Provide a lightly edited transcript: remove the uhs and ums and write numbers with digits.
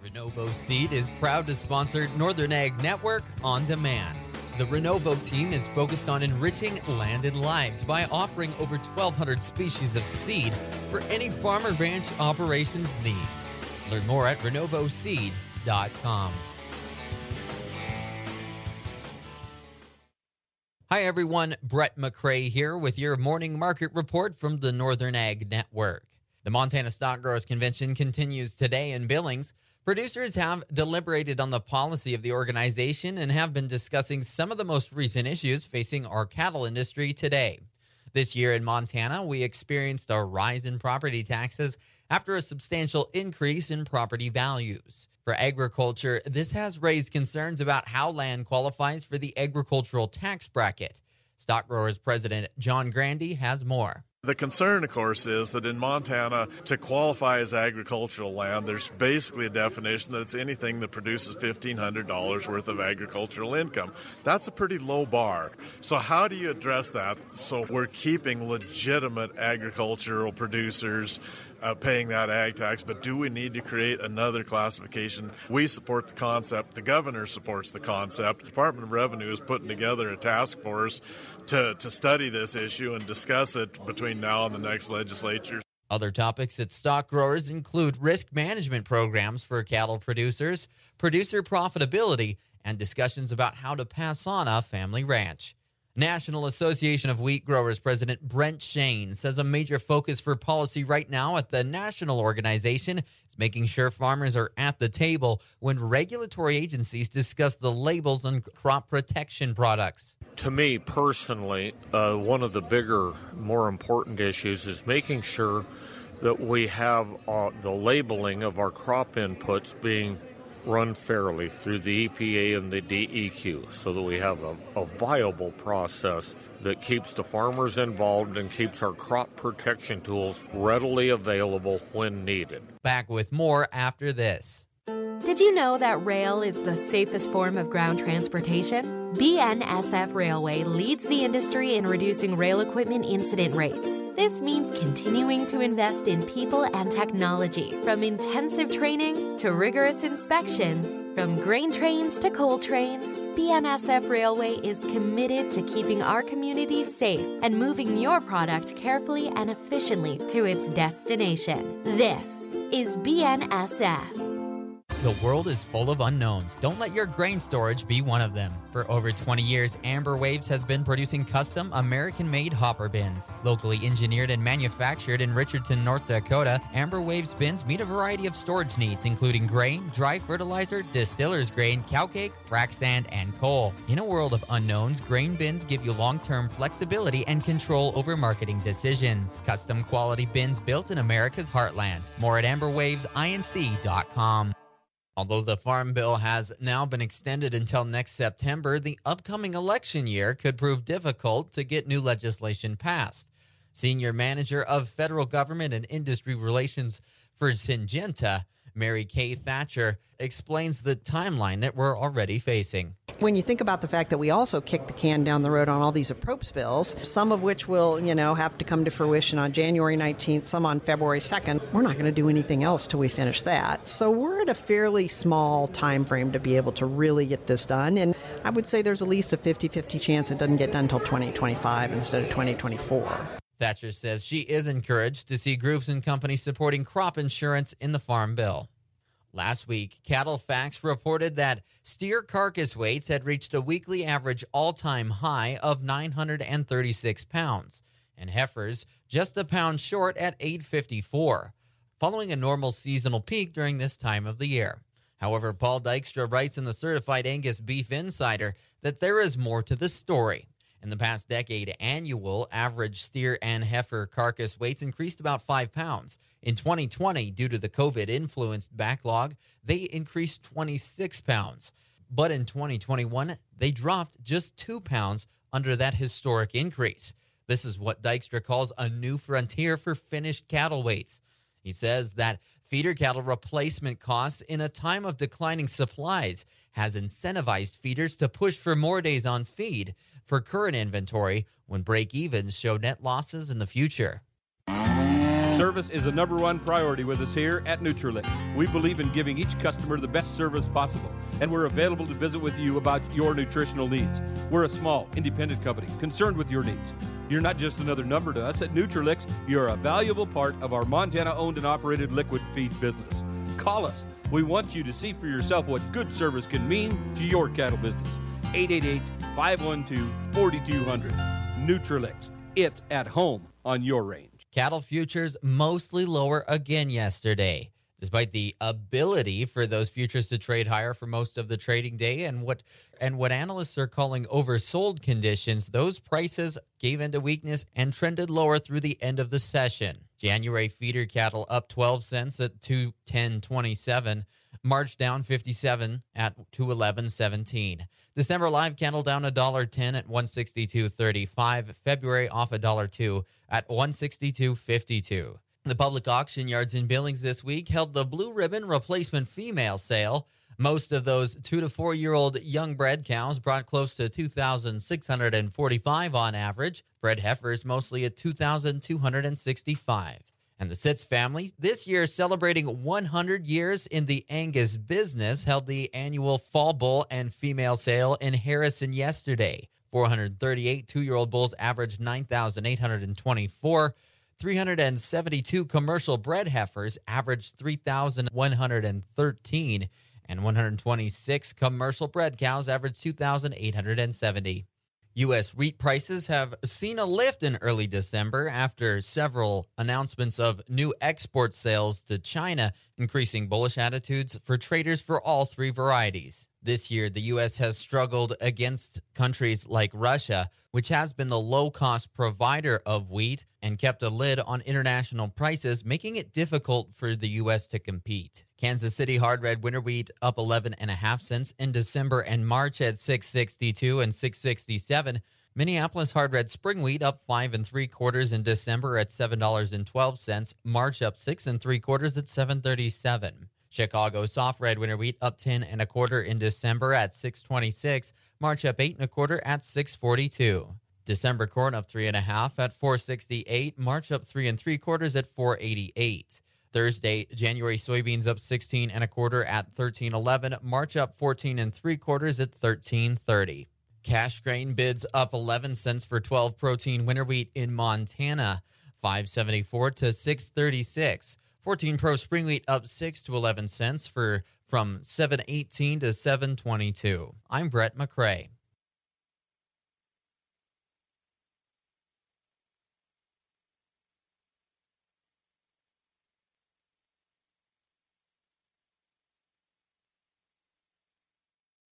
Renovo Seed is proud to sponsor Northern Ag Network On Demand. The Renovo team is focused on enriching land and lives by offering over 1,200 species of seed for any farm or ranch operations needs. Learn more at renovoseed.com. Hi everyone, Brett McCrae here with your morning market report from the Northern Ag Network. The Montana Stock Growers Convention continues today in Billings. Producers have deliberated on the policy of the organization and have been discussing some of the most recent issues facing our cattle industry today. This year in Montana, we experienced a rise in property taxes after a substantial increase in property values. For agriculture, this has raised concerns about how land qualifies for the agricultural tax bracket. Stock Growers President John Grandy has more. The concern, of course, is that in Montana, to qualify as agricultural land, there's basically a definition that it's anything that produces $1,500 worth of agricultural income. That's a pretty low bar. So how do you address that so we're keeping legitimate agricultural producers paying that ag tax, but do we need to create another classification? We support the concept. The governor supports the concept. The Department of Revenue is putting together a task force to study this issue and discuss it between now and the next legislature. Other topics at Stock Growers include risk management programs for cattle producers, producer profitability, and discussions about how to pass on a family ranch. National Association of Wheat Growers President Brent Shane says a major focus for policy right now at the national organization is making sure farmers are at the table when regulatory agencies discuss the labels on crop protection products. To me personally, one of the bigger, more important issues is making sure that we have the labeling of our crop inputs being run fairly through the EPA and the DEQ so that we have a viable process that keeps the farmers involved and keeps our crop protection tools readily available when needed. Back with more after this. Did you know that rail is the safest form of ground transportation? BNSF Railway leads the industry in reducing rail equipment incident rates. This means continuing to invest in people and technology, from intensive training to rigorous inspections, from grain trains to coal trains. BNSF Railway is committed to keeping our communities safe and moving your product carefully and efficiently to its destination. This is BNSF. The world is full of unknowns. Don't let your grain storage be one of them. For over 20 years, Amber Waves has been producing custom American-made hopper bins. Locally engineered and manufactured in Richardson, North Dakota, Amber Waves bins meet a variety of storage needs, including grain, dry fertilizer, distiller's grain, cow cake, frac sand, and coal. In a world of unknowns, grain bins give you long-term flexibility and control over marketing decisions. Custom quality bins built in America's heartland. More at amberwavesinc.com. Although the Farm Bill has now been extended until next September, the upcoming election year could prove difficult to get new legislation passed. Senior Manager of Federal Government and Industry Relations for Syngenta, Mary Kay Thatcher, explains the timeline that we're already facing. When you think about the fact that we also kicked the can down the road on all these appropriations bills, some of which will, have to come to fruition on January 19th, some on February 2nd, we're not going to do anything else till we finish that. So we're at a fairly small time frame to be able to really get this done. And I would say there's at least a 50-50 chance it doesn't get done until 2025 instead of 2024. Thatcher says she is encouraged to see groups and companies supporting crop insurance in the Farm Bill. Last week, Cattle Facts reported that steer carcass weights had reached a weekly average all-time high of 936 pounds, and heifers just a pound short at 854, following a normal seasonal peak during this time of the year. However, Paul Dykstra writes in the Certified Angus Beef Insider that there is more to the story. In the past decade, annual average steer and heifer carcass weights increased about 5 pounds. In 2020, due to the COVID-influenced backlog, they increased 26 pounds. But in 2021, they dropped just 2 pounds under that historic increase. This is what Dykstra calls a new frontier for finished cattle weights. He says that feeder cattle replacement costs in a time of declining supplies has incentivized feeders to push for more days on feed for current inventory when break-evens show net losses in the future. Service is the number one priority with us here at Nutrilix. We believe in giving each customer the best service possible, and we're available to visit with you about your nutritional needs. We're a small, independent company concerned with your needs. You're not just another number to us at Nutrilix. You're a valuable part of our Montana-owned and operated liquid feed business. Call us. We want you to see for yourself what good service can mean to your cattle business. 888-512-4200. Nutrilix. It's at home on your range. Cattle futures mostly lower again yesterday, despite the ability for those futures to trade higher for most of the trading day and what analysts are calling oversold conditions. Those prices gave into weakness and trended lower through the end of the session. January feeder cattle up 12 cents at $210.27. March down 57 at $211.17. December live cattle down $1.10 at $162.35. February off $1.02 at $162.52. The public auction yards in Billings this week held the Blue Ribbon replacement female sale. Most of those 2 to 4 year old young bred cows brought close to $2,645 on average. Bred heifers mostly at $2,265. And the Sitz family, this year celebrating 100 years in the Angus business, held the annual Fall Bull and Female Sale in Harrison yesterday. 438 two-year-old bulls averaged $9,824. 372 commercial bred heifers averaged $3,113. And 126 commercial bred cows averaged $2,870. U.S. wheat prices have seen a lift in early December after several announcements of new export sales to China, increasing bullish attitudes for traders for all three varieties. This year, the U.S. has struggled against countries like Russia, which has been the low-cost provider of wheat and kept a lid on international prices, making it difficult for the U.S. to compete. Kansas City hard red winter wheat up 11.5 cents in December and March at $6.62 and $6.67. Minneapolis hard red spring wheat up 5 3/4 in December at $7.12. March up 6 3/4 at $7.37. Chicago soft red winter wheat up 10 1/4 in December at $6.26. March up 8 1/4 at $6.42. December corn up 3 1/2 at $4.68. March up 3 3/4 at $4.88. Thursday, January soybeans up 16 1/4 at $13.11. March up 14 3/4 at $13.30. Cash grain bids up 11 cents for 12 protein winter wheat in Montana, $5.74 to $6.36. 14 Pro spring wheat up 6 to 11 cents from $7.18 to $7.22. I'm Brett McCrae.